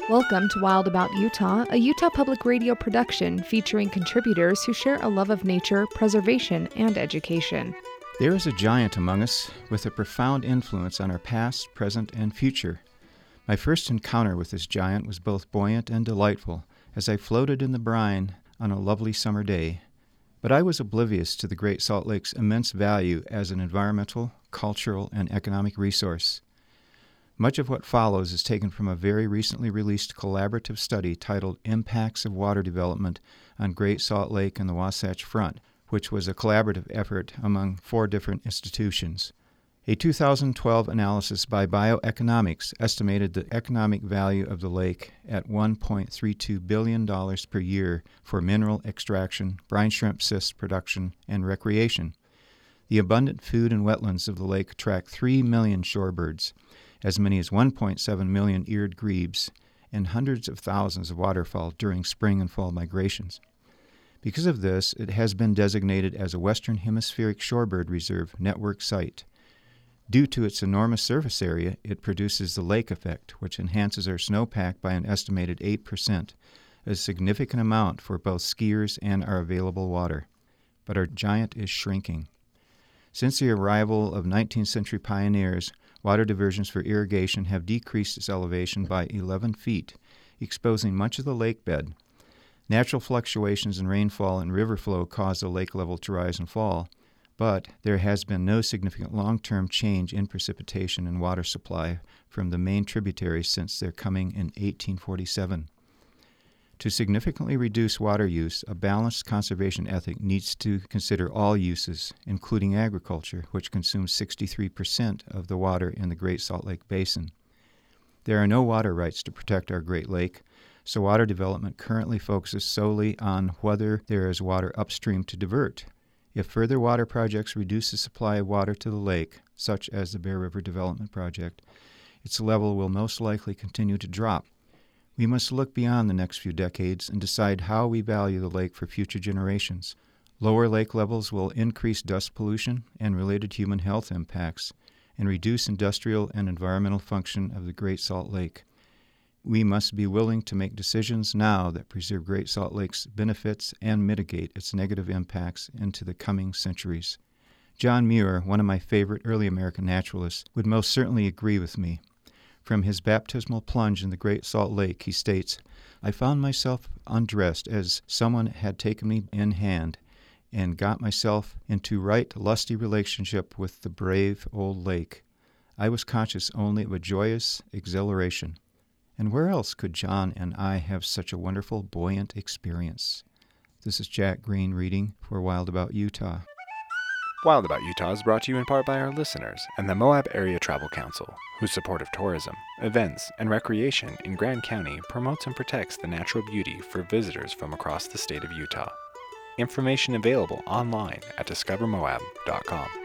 Welcome to Wild About Utah, a Utah Public Radio production featuring contributors who share a love of nature, preservation, and education. There is a giant among us with a profound influence on our past, present, and future. My first encounter with this giant was both buoyant and delightful as I floated in the brine on a lovely summer day. But I was oblivious to the Great Salt Lake's immense value as an environmental, cultural, and economic resource. Much of what follows is taken from a very recently released collaborative study titled Impacts of Water Development on Great Salt Lake and the Wasatch Front, which was a collaborative effort among 4 different institutions. A 2012 analysis by Bioeconomics estimated the economic value of the lake at $1.32 billion per year for mineral extraction, brine shrimp cyst production, and recreation. The abundant food and wetlands of the lake attract 3 million shorebirds, as many as 1.7 million eared grebes, and hundreds of thousands of waterfowl during spring and fall migrations. Because of this, it has been designated as a Western Hemispheric Shorebird Reserve Network Site. Due to its enormous surface area, it produces the lake effect, which enhances our snowpack by an estimated 8%, a significant amount for both skiers and our available water. But our giant is shrinking. Since the arrival of 19th century pioneers, water diversions for irrigation have decreased its elevation by 11 feet, exposing much of the lake bed. Natural fluctuations in rainfall and river flow cause the lake level to rise and fall, but there has been no significant long-term change in precipitation and water supply from the main tributaries since their coming in 1847. To significantly reduce water use, a balanced conservation ethic needs to consider all uses, including agriculture, which consumes 63% of the water in the Great Salt Lake Basin. There are no water rights to protect our Great Lake, so water development currently focuses solely on whether there is water upstream to divert. If further water projects reduce the supply of water to the lake, such as the Bear River Development Project, its level will most likely continue to drop. We must look beyond the next few decades and decide how we value the lake for future generations. Lower lake levels will increase dust pollution and related human health impacts and reduce industrial and environmental function of the Great Salt Lake. We must be willing to make decisions now that preserve Great Salt Lake's benefits and mitigate its negative impacts into the coming centuries. John Muir, one of my favorite early American naturalists, would most certainly agree with me. From his baptismal plunge in the Great Salt Lake, he states, "I found myself undressed as someone had taken me in hand and got myself into right lusty relationship with the brave old lake. I was conscious only of a joyous exhilaration." And where else could John and I have such a wonderful, buoyant experience? This is Jack Green reading for Wild About Utah. Wild About Utah is brought to you in part by our listeners and the Moab Area Travel Council, whose support of tourism, events, and recreation in Grand County promotes and protects the natural beauty for visitors from across the state of Utah. Information available online at discovermoab.com.